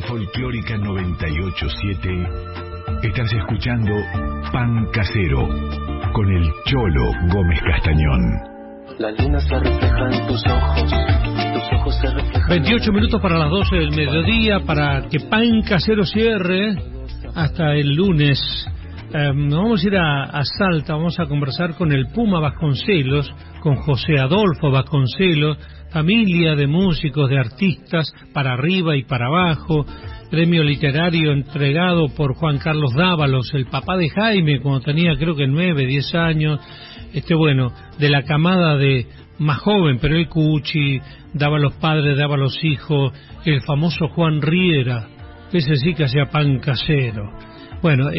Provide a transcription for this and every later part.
Folclórica 98.7, estás escuchando Pan Casero con el Cholo Gómez Castañón. La luna se refleja en tus ojos se reflejan. 28 minutos para las 12 del mediodía, para que Pan Casero cierre hasta el lunes. Nos vamos a ir a Salta, vamos a conversar con el Puma Vasconcelos, con José Adolfo Vasconcelos, familia de músicos, de artistas, para arriba y para abajo, premio literario entregado por Juan Carlos Dávalos, el papá de Jaime, cuando tenía creo que 9, 10 años, bueno, de la camada de más joven, pero el Cuchi, daba los padres, daba los hijos, el famoso Juan Riera, ese sí que hacía pan casero. Bueno,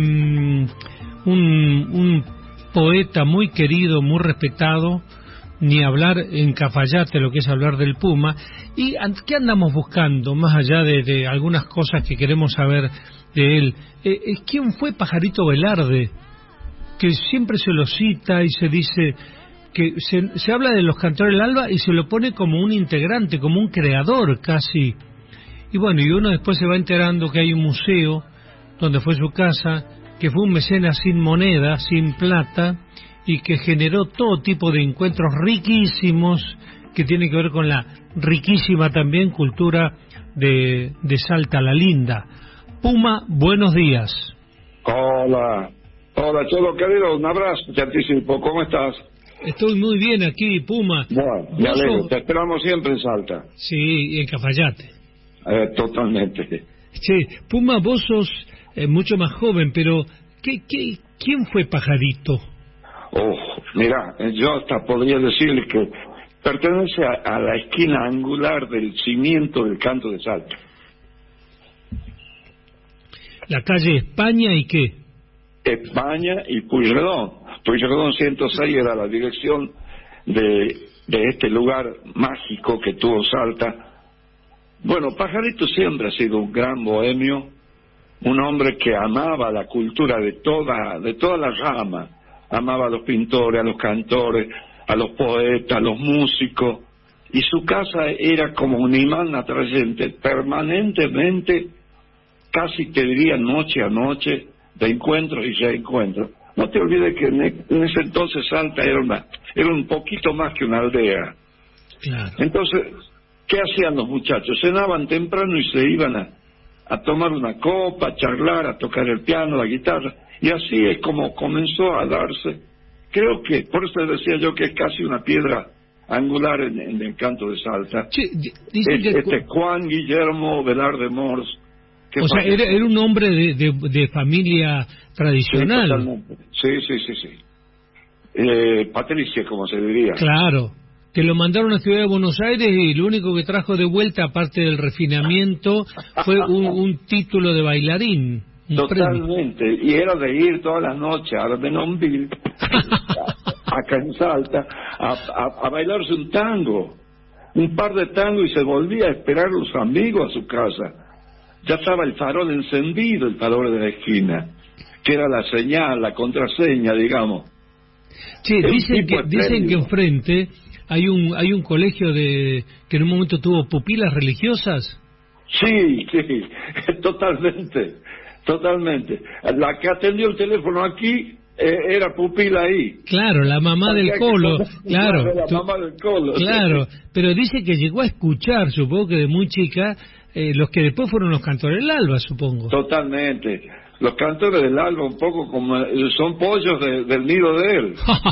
un poeta muy querido, muy respetado, ni hablar en Cafayate, lo que es hablar del Puma. ¿Y qué andamos buscando, más allá de algunas cosas que queremos saber de él? ¿Quién fue Pajarito Velarde? Que siempre se lo cita y se dice que se habla de los Cantores del Alba y se lo pone como un integrante, como un creador casi. Y bueno, y uno después se va enterando que hay un museo donde fue su casa, que fue un mecenas sin moneda, sin plata, y que generó todo tipo de encuentros riquísimos que tienen que ver con la riquísima también cultura de Salta la Linda. Puma, buenos días. Hola, Cholo querido, un abrazo, te anticipo, ¿cómo estás? Estoy muy bien aquí, Puma. Bueno, me alegro, te esperamos siempre en Salta. Sí, y en Cafayate. Totalmente. Sí, Puma, vos sos mucho más joven, pero ¿quién fue Pajarito? Mira, yo hasta podría decirle que pertenece a la esquina angular del cimiento del canto de Salta. ¿La calle España y qué? España y Pueyrredón. Pueyrredón 106 era la dirección de este lugar mágico que tuvo Salta. Bueno, Pajarito siempre ha sido un gran bohemio, un hombre que amaba la cultura de todas las ramas. Amaba a los pintores, a los cantores, a los poetas, a los músicos, y su casa era como un imán atrayente, permanentemente, casi te diría noche a noche, de encuentros y reencuentros. No te olvides que en ese entonces Salta era un poquito más que una aldea. Claro. Entonces, ¿qué hacían los muchachos? Cenaban temprano y se iban a tomar una copa, a charlar, a tocar el piano, la guitarra. Y así es como comenzó a darse. Creo que, por eso decía yo que es casi una piedra angular en el canto de Salta. Sí, dicen que Juan Guillermo Velarde Mors. O sea, era un hombre de familia tradicional. Sí, totalmente. Sí. Patricia, como se diría. Claro. Que lo mandaron a Ciudad de Buenos Aires y lo único que trajo de vuelta, aparte del refinamiento, fue un título de bailarín. Totalmente, premio. Y era de ir todas las noches a Benonville, acá en Salta, a bailarse un tango, un par de tangos, y se volvía a esperar a los amigos a su casa. Ya estaba el farol encendido, el farol de la esquina, que era la señal, la contraseña, digamos. Sí, dicen que enfrente hay un colegio que en un momento tuvo pupilas religiosas. Sí, totalmente. La que atendió el teléfono aquí era pupila ahí. Claro, la mamá del Colo. Claro, la mamá del Colo. Claro, pero dice que llegó a escuchar, supongo que de muy chica, los que después fueron los Cantores del Alba, supongo. Totalmente. Los Cantores del Alba un poco como son pollos del nido de él.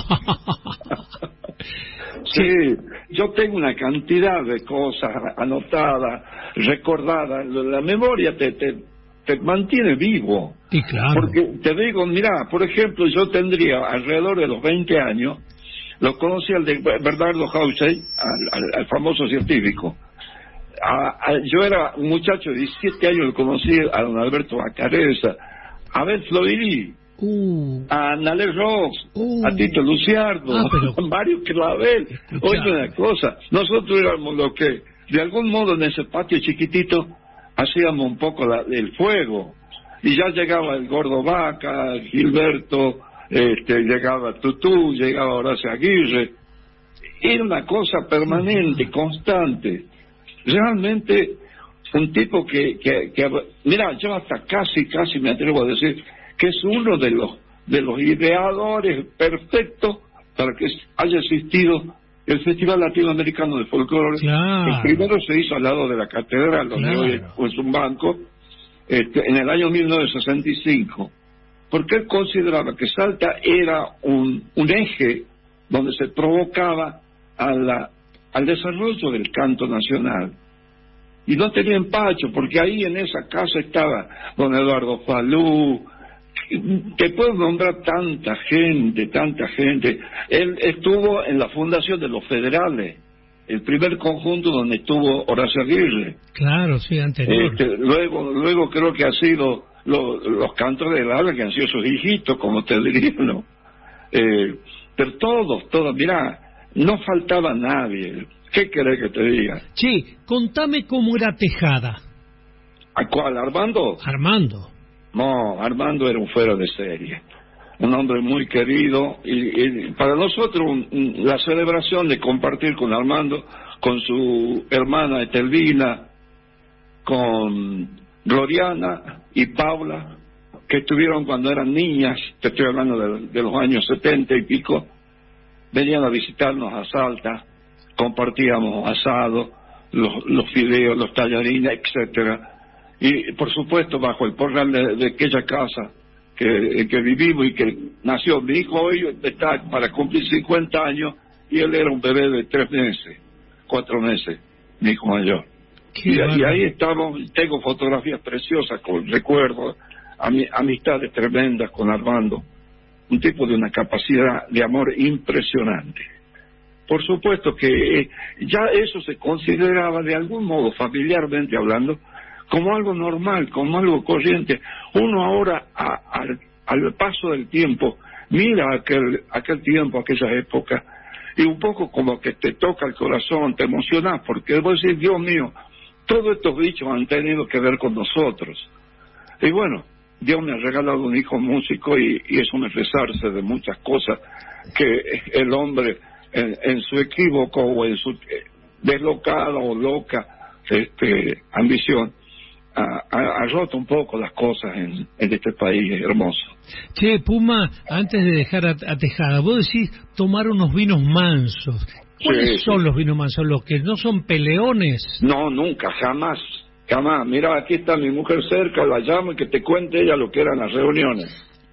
Sí, yo tengo una cantidad de cosas anotadas, recordadas. La memoria te mantiene vivo. Y claro. Porque te digo, mira, por ejemplo, yo tendría alrededor de los 20 años, lo conocí al de Bernardo Hausey, al famoso científico. Yo era un muchacho de 17 años, lo conocí a don Alberto Bacareza, a Ben Floiri, a Nalé Ross, a Tito Luciardo, a Mario Clavel. Oye, una cosa, nosotros éramos los que, de algún modo, en ese patio chiquitito, hacíamos un poco el fuego, y ya llegaba el Gordo Vaca, Gilberto, llegaba Tutú, llegaba Horacio Aguirre. Era una cosa permanente, constante. Realmente un tipo que mira, yo hasta casi me atrevo a decir que es uno de los ideadores perfectos para que haya existido el Festival Latinoamericano de Folclore. Claro. El primero se hizo al lado de la catedral, donde Claro. hoy es un banco, en el año 1965, porque él consideraba que Salta era un eje donde se provocaba al desarrollo del canto nacional. Y no tenía empacho, porque ahí en esa casa estaba don Eduardo Falú. Te puedo nombrar tanta gente. Él estuvo en la fundación de los Federales, el primer conjunto donde estuvo Horacio Aguirre. Claro, sí, anterior. Luego creo que ha sido los cantos del habla, que han sido sus hijitos, como te diría, ¿no? Pero todos, mirá, no faltaba nadie. ¿Qué querés que te diga? Che, contame cómo era Tejada. ¿A cuál? ¿Armando? Armando. No, Armando era un fuera de serie. Un hombre muy querido. Y para nosotros la celebración de compartir con Armando, con su hermana Etelvina, con Gloriana y Paula, que estuvieron cuando eran niñas, te estoy hablando de los años 70 y pico, venían a visitarnos a Salta, compartíamos asado, los fideos, los tallarines, etcétera, y por supuesto bajo el portal de aquella casa que vivimos y que nació mi hijo. Hoy está para cumplir 50 años y él era un bebé de 4 meses, mi hijo mayor. Y ahí estamos. Tengo fotografías preciosas con recuerdos, amistades tremendas con Armando, un tipo de una capacidad de amor impresionante. Por supuesto que ya eso se consideraba de algún modo, familiarmente hablando, como algo normal, como algo corriente. Uno ahora, al paso del tiempo, mira aquel tiempo, aquella época, y un poco como que te toca el corazón, te emocionas, porque vos decís, Dios mío, todos estos bichos han tenido que ver con nosotros. Y bueno, Dios me ha regalado un hijo músico y es un expresarse de muchas cosas que el hombre en su equívoco o en su deslocada o loca ambición ha roto un poco las cosas en este país hermoso. Che, Puma, antes de dejar a Tejada, vos decís tomar unos vinos mansos. ¿Cuáles son los vinos mansos? ¿Los que no son peleones? No, nunca, jamás. Mira, aquí está mi mujer cerca, la llamo y que te cuente ella lo que eran las reuniones.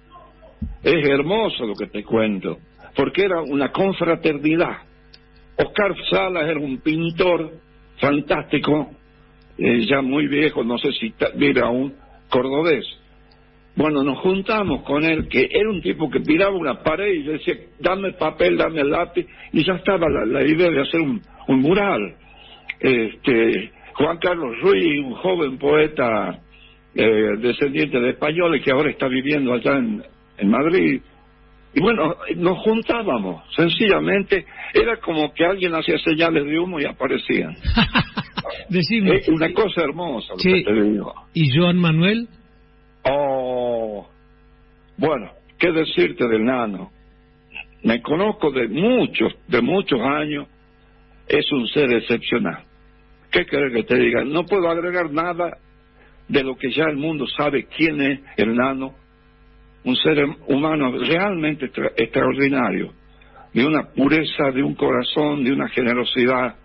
Es hermoso lo que te cuento, porque era una confraternidad. Oscar Salas era un pintor fantástico, ya muy viejo, no sé si vive aún, cordobés. Bueno, nos juntamos con él, que era un tipo que miraba una pared y decía, dame papel, dame el lápiz, y ya estaba la idea de hacer un mural. Juan Carlos Ruiz, un joven poeta descendiente de españoles que ahora está viviendo allá en Madrid. Y bueno, nos juntábamos, sencillamente, era como que alguien hacía señales de humo y aparecían. Decime. Es una cosa hermosa lo que te digo. ¿Y Joan Manuel? Oh, bueno, ¿qué decirte del Nano? Me conozco de muchos años, es un ser excepcional. ¿Qué querés que te diga? No puedo agregar nada de lo que ya el mundo sabe quién es el Nano. Un ser humano realmente extraordinario, de una pureza, de un corazón, de una generosidad,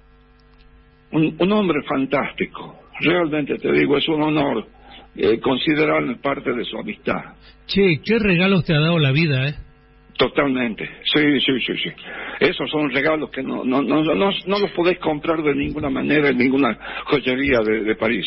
un hombre fantástico. Realmente te digo, es un honor considerarme parte de su amistad. Che, qué regalos te ha dado la vida, Totalmente, sí. Esos son regalos que no los podés comprar de ninguna manera en ninguna joyería de París.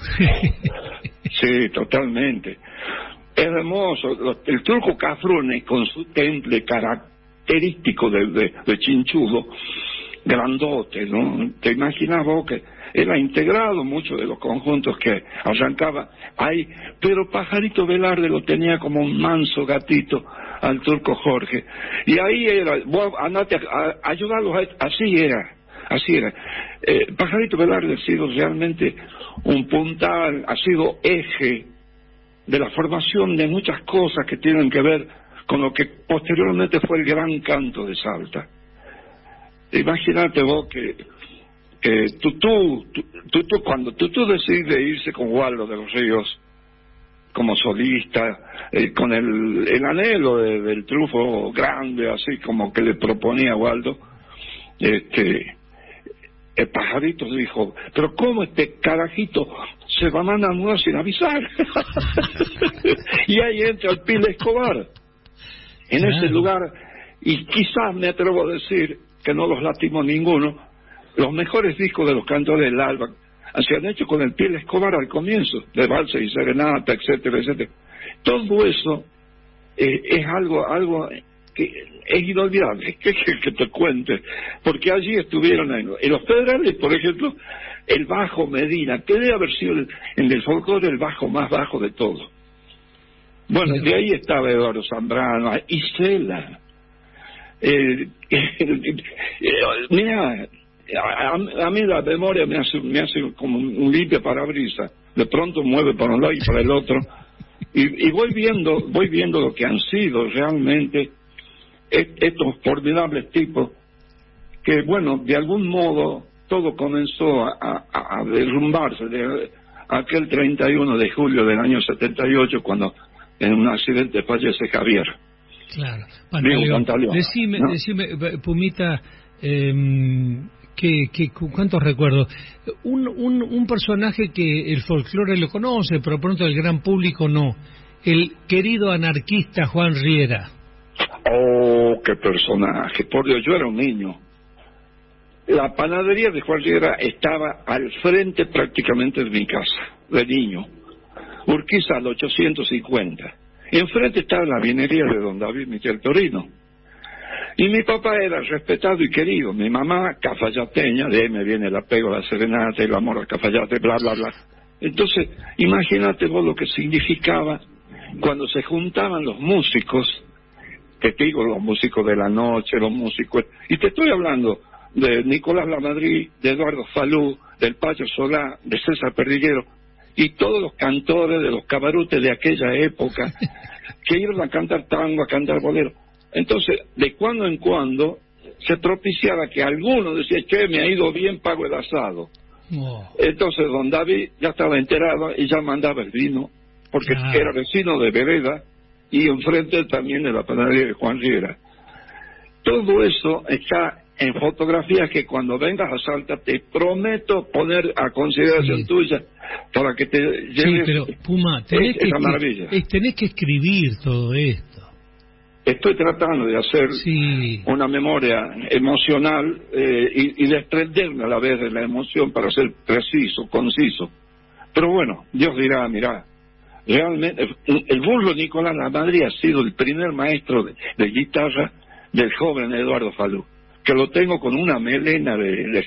Sí, totalmente. Es hermoso. El turco Cafrune, con su temple característico de chinchudo, grandote, ¿no? Te imaginas vos que él ha integrado muchos de los conjuntos que arrancaba ahí, pero Pajarito Velarde lo tenía como un manso gatito al turco Jorge. Y ahí era, vos andate a ayudarlos, así era. Pajarito Velarde ha sido realmente un puntal, ha sido eje de la formación de muchas cosas que tienen que ver con lo que posteriormente fue el gran canto de Salta. Imagínate vos que Cuando Tutú decide irse con Waldo de los Ríos como solista, con el anhelo del triunfo grande, así como que le proponía Waldo, el Pajarito dijo, pero ¿cómo este carajito se va a mandar a mudar sin avisar? Y ahí entra el Pile Escobar en ese lugar, y quizás me atrevo a decir que no los lastimó ninguno. Los mejores discos de los Cantores del Alba se han hecho con el Pile Escobar al comienzo, de Valse y Serenata, etcétera, etcétera. Todo eso es algo que es inolvidable, que te cuente, porque allí estuvieron en los Federales, por ejemplo, el bajo Medina, que debe haber sido en el folclore el bajo más bajo de todo. Bueno, de ahí estaba Eduardo Zambrano, Isela. Mira, a mí la memoria me hace como un limpio parabrisas, de pronto mueve para un lado y para el otro, y voy viendo lo que han sido realmente estos formidables tipos, que bueno, de algún modo todo comenzó a derrumbarse de aquel 31 de julio del año 78, cuando en un accidente fallece Javier. Claro, Pantaleón. Decime, Pumita, ¿cuántos recuerdos? Un personaje que el folclore lo conoce, pero pronto el gran público no. El querido anarquista Juan Riera. Oh, qué personaje. Por Dios, yo era un niño. La panadería de Juan Riera estaba al frente prácticamente de mi casa, de niño. Urquiza al 850. Enfrente estaba la vinería de don David Michel Torino. Y mi papá era respetado y querido. Mi mamá, cafayateña, de ahí me viene el apego a la serenata y el amor al cafayate, bla, bla, bla. Entonces, imagínate vos lo que significaba cuando se juntaban los músicos, que te digo, los músicos de la noche, los músicos... Y te estoy hablando de Nicolás Lamadrid, de Eduardo Falú, del Pacho Solá, de César Perdiguero, y todos los cantores de los cabarutes de aquella época, que iban a cantar tango, a cantar bolero. Entonces, de cuando en cuando, se propiciaba que alguno decía, che, me ha ido bien, pago el asado. Oh. Entonces, don David ya estaba enterado y ya mandaba el vino, porque era vecino de Vereda, y enfrente también de la panadería de Juan Riera. Todo eso está en fotografías que cuando vengas a Salta te prometo poner a consideración tuya para que te lleves. Sí, pero Puma, tenés que escribir todo esto. Estoy tratando de hacer una memoria emocional y desprenderme a la vez de la emoción para ser preciso, conciso. Pero bueno, Dios dirá, mirá, realmente el burro Nicolás Lamadrid ha sido el primer maestro de guitarra del joven Eduardo Falú, que lo tengo con una melena de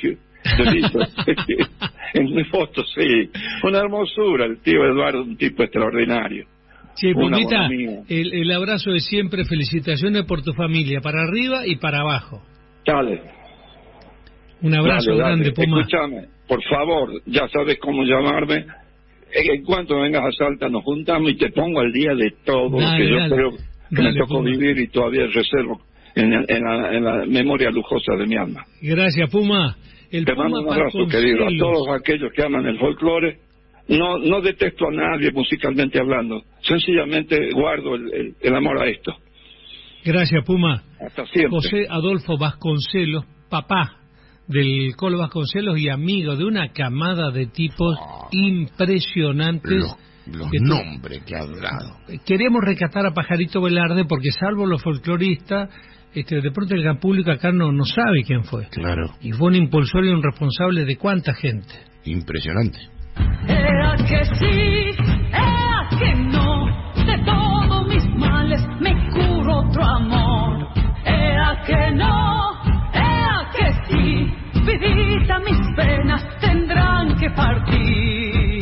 en mi foto, sí. Una hermosura, el tío Eduardo, un tipo extraordinario. Sí, Pumita, el abrazo de siempre, felicitaciones por tu familia, para arriba y para abajo. Dale. Un abrazo grande, Puma. Escúchame, por favor, ya sabes cómo llamarme. En cuanto vengas a Salta nos juntamos y te pongo al día de todo lo que yo creo que me tocó vivir y todavía reservo en la memoria lujosa de mi alma. Gracias, Puma. Te mando un abrazo, querido, a todos aquellos que aman el folclore. No detesto a nadie musicalmente hablando, sencillamente guardo el amor a esto. Gracias, Puma. Hasta siempre. José Adolfo Vasconcelos, papá del Colo Vasconcelos y amigo de una camada de tipos impresionantes. Los nombres que ha dado. Queremos rescatar a Pajarito Velarde porque, salvo los folcloristas, de pronto el gran público acá no sabe quién fue. Claro. Y fue un impulsor y un responsable de cuánta gente. Impresionante. Ea que sí, ea que no, de todos mis males me curo otro amor. Ea que no, ea que sí, vidita mis penas tendrán que partir.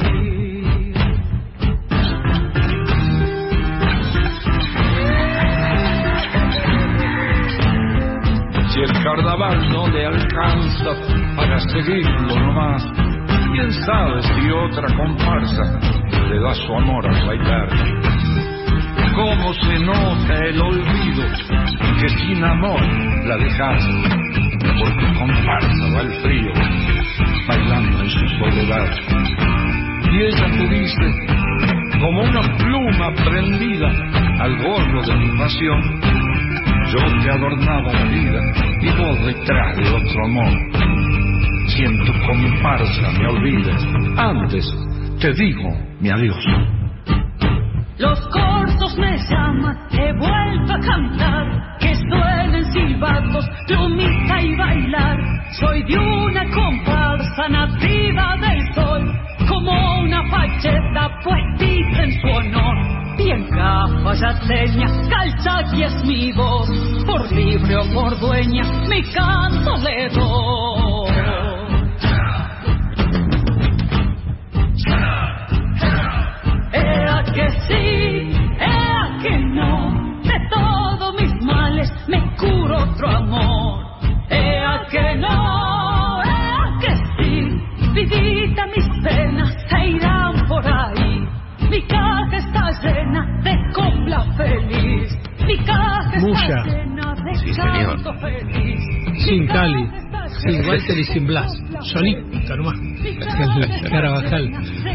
Si el carnaval no le alcanza para seguirlo nomás, quién sabe si otra comparsa le da su amor al bailar. Cómo se nota el olvido que sin amor la dejas, porque comparsa va el frío soledad. Y ella acudiste como una pluma prendida al gorro de mi pasión. Yo te adornaba la vida y vos detrás de otro amor. Si en tu comparsa me olvides, antes te digo mi adiós. Los corsos me llaman, he vuelto a cantar, que suenen silbatos, plumita y bailar. Soy de una comparsa nativa del sol, como una facheta puestita en su honor. Vieja fayateña, Calchaquí es mi voz, por libre o por dueña, mi canto le doy. Ea que sí, ea que no, de todos mis males me curo otro amor. Ea que no, ea que sí, vidita mis penas se irán por ahí. Mi caja está llena de copla feliz. Mi caja está llena de canto feliz. Sin Cali, sin Walter y sin Blas, solita nomás. Carabajal.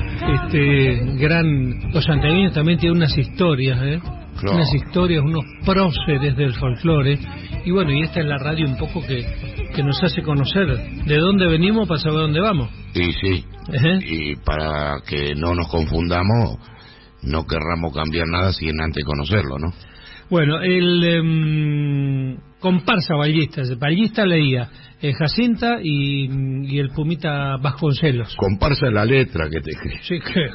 Los santiagueños también tienen unas historias, claro. Unas historias, unos próceres del folclore. Y bueno, y esta es la radio un poco que nos hace conocer de dónde venimos para saber dónde vamos. Y sí, y para que no nos confundamos, no querramos cambiar nada sin antes conocerlo, ¿no? Bueno, el comparsa ballista leía Jacinta y el Pumita Vasconcelos. Comparsa la letra que te escribe. Sí, que...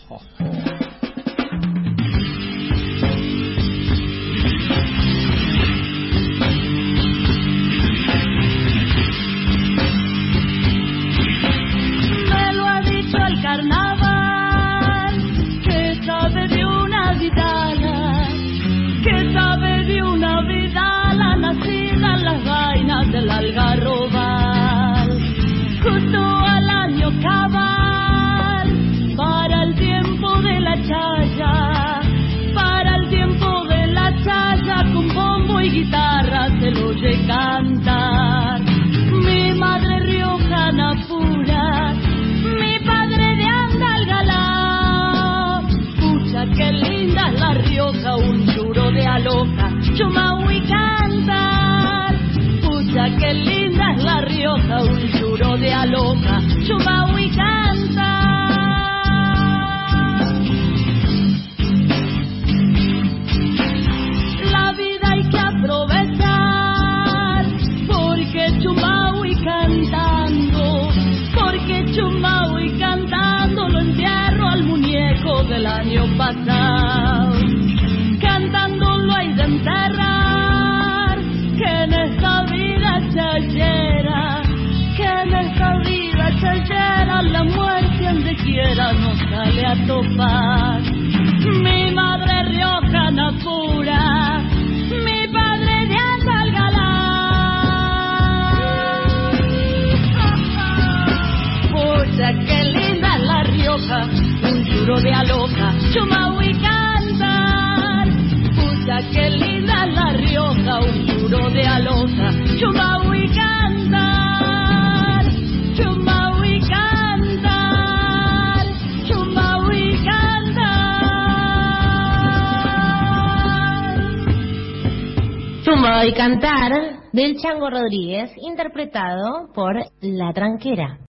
Me lo ha dicho el carnaval, que sabe de una vidala, que sabe de una vidala nacida en las vainas del Algarrobal, justo al año cabal, para el tiempo de la chaya, para el tiempo de la chaya, con bombo y guitarra se lo oye cantar. Mi madre riojana pura, mi padre de Andalgalá, pucha que linda es la Rioja, un churo de aloca, chumaui cantar. Pucha que linda es la Rioja, un churo de aloca, chumaui cantar. La vida hay que aprovechar, porque chumaui cantando, porque chumaui cantando lo entierro al muñeco del año pasado. Cantando lo hay de enterrar, que en esta vida chayera, que en esta vida chayera, la muerte donde quiera nos sale a topar. Mi madre riojana pura, mi padre de Andalgalá, pucha que linda es la Rioja, un churo de aloca, chumaui cantar. Pucha que linda es la Rioja, un churo de aloca, chumaui cantar. Chumaui cantar, chumaui cantar. Chumaui cantar del Chango Rodríguez, interpretado por La Tranquera.